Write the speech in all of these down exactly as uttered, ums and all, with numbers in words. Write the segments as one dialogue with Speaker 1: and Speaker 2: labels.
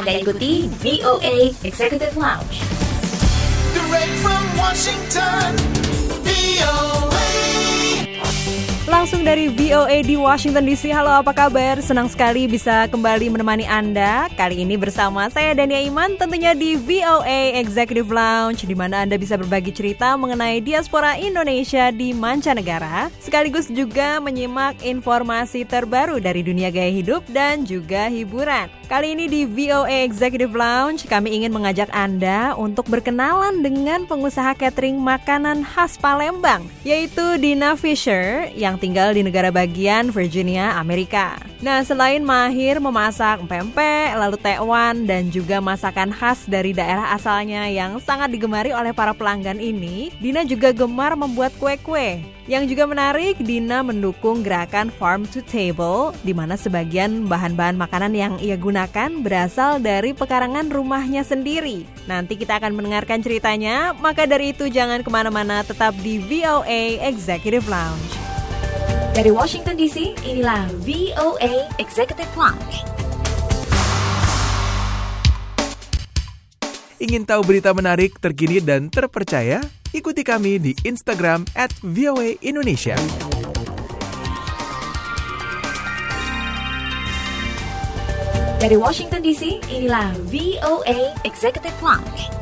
Speaker 1: Anda ikuti V O A Executive Lounge.
Speaker 2: Direct from Washington, V O A.
Speaker 3: Langsung dari V O A di Washington D C. Halo, apa kabar? Senang sekali bisa kembali menemani Anda. Kali ini bersama saya Dania Iman, tentunya di V O A Executive Lounge, di mana Anda bisa berbagi cerita mengenai diaspora Indonesia di mancanegara, sekaligus juga menyimak informasi terbaru dari dunia gaya hidup dan juga hiburan. Kali ini di V O A Executive Lounge, kami ingin mengajak Anda untuk berkenalan dengan pengusaha catering makanan khas Palembang, yaitu Dina Fisher, yang tinggal di negara bagian Virginia, Amerika. Nah, selain mahir memasak pempek, lalu tekwan, dan juga masakan khas dari daerah asalnya yang sangat digemari oleh para pelanggan ini, Dina juga gemar membuat kue-kue. Yang juga menarik, Dina mendukung gerakan Farm to Table, di mana sebagian bahan-bahan makanan yang ia gunakan berasal dari pekarangan rumahnya sendiri. Nanti kita akan mendengarkan ceritanya, maka dari itu jangan kemana-mana, tetap di V O A Executive Lounge.
Speaker 1: Dari Washington D C, inilah V O A Executive Lounge.
Speaker 4: Ingin tahu berita menarik, terkini, dan terpercaya? Ikuti kami di Instagram at V O A Indonesia.
Speaker 1: Dari Washington D C, inilah V O A Executive Lounge.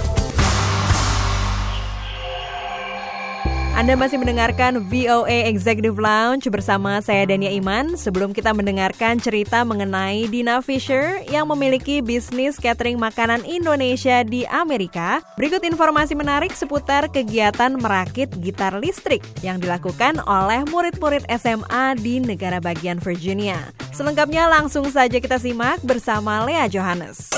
Speaker 3: Anda masih mendengarkan V O A Executive Lounge bersama saya Dania Iman. Sebelum kita mendengarkan cerita mengenai Dina Fisher yang memiliki bisnis catering makanan Indonesia di Amerika, berikut informasi menarik seputar kegiatan merakit gitar listrik yang dilakukan oleh murid-murid S M A di negara bagian Virginia. Selengkapnya langsung saja kita simak bersama Lea Johannes.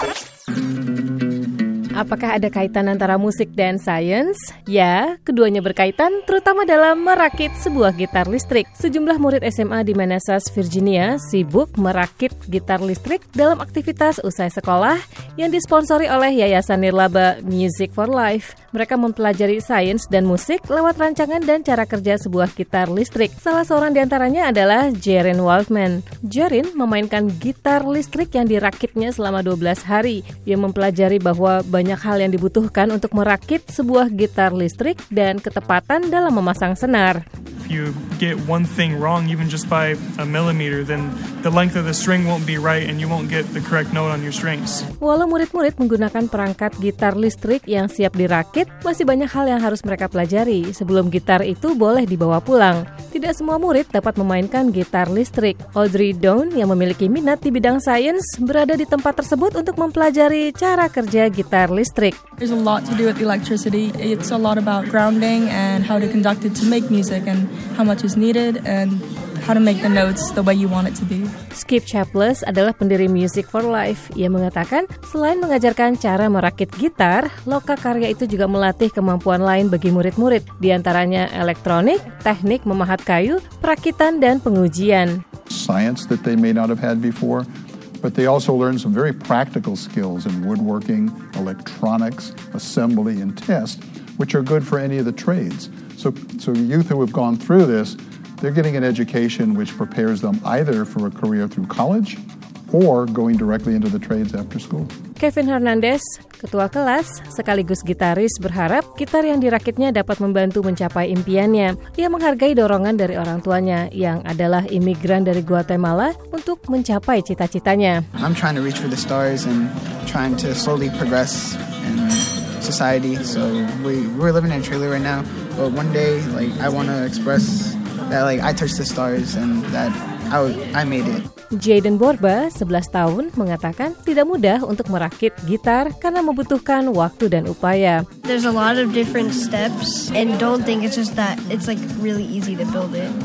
Speaker 5: Apakah ada kaitan antara musik dan sains? Ya, keduanya berkaitan, terutama dalam merakit sebuah gitar listrik. Sejumlah murid S M A di Manassas, Virginia, sibuk merakit gitar listrik dalam aktivitas usai sekolah yang disponsori oleh Yayasan Nirlaba Music for Life. Mereka mempelajari sains dan musik lewat rancangan dan cara kerja sebuah gitar listrik. Salah seorang di antaranya adalah Jaren Waldman. Jaren memainkan gitar listrik yang dirakitnya selama dua belas hari. Dia mempelajari bahwa banyak hal yang dibutuhkan untuk merakit sebuah gitar listrik dan ketepatan dalam memasang senar.
Speaker 6: If you get one thing wrong, even just by a millimeter, then the length of the string won't be right and you won't get the correct note on your strings.
Speaker 5: Walau murid-murid menggunakan perangkat gitar listrik yang siap dirakit, masih banyak hal yang harus mereka pelajari sebelum gitar itu boleh dibawa pulang. Tidak semua murid dapat memainkan gitar listrik. Audrey Dawn yang memiliki minat di bidang sains berada di tempat tersebut untuk mempelajari cara kerja gitar listrik.
Speaker 7: There's a lot to do with electricity. It's a lot about grounding and how to conduct it to make music and how much is needed and how to make the notes the way you want it to be.
Speaker 5: Skip Chapless adalah pendiri Music for Life. Ia mengatakan, selain mengajarkan cara merakit gitar, Loka Karya itu juga melatih kemampuan lain bagi murid-murid, di antaranya elektronik, teknik memahat kayu, perakitan, dan pengujian.
Speaker 8: Science that they may not have had before, but they also learn some very practical skills in woodworking, electronics, assembly, and test, which are good for any of the trades. So, so youth who have gone through this, they're getting an education which prepares them either for a career through college or going directly into the trades after school.
Speaker 5: Kevin Hernandez, ketua kelas sekaligus gitaris, berharap gitar yang dirakitnya dapat membantu mencapai impiannya. Ia menghargai dorongan dari orang tuanya yang adalah imigran dari Guatemala untuk mencapai cita-citanya.
Speaker 9: I'm trying to reach for the stars and trying to slowly progress in society. So we we're living in a trailer right now, but one day like I want to express that like I touched the stars and that I I made it.
Speaker 5: Jaden Borba, sebelas tahun, mengatakan tidak mudah untuk merakit gitar karena membutuhkan waktu dan upaya.
Speaker 10: There's a lot of different steps and don't think it's just that it's like really easy to build it.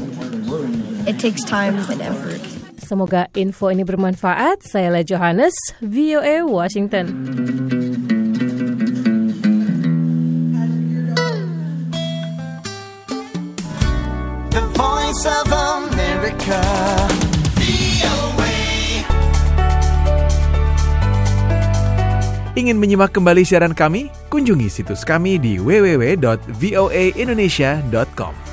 Speaker 10: It takes time and effort.
Speaker 5: Semoga info ini bermanfaat. Saya Lea Johannes, V O A Washington.
Speaker 2: The Voice of America.
Speaker 4: Ingin menyimak kembali siaran kami? Kunjungi situs kami di w w w dot v o a indonesia dot com.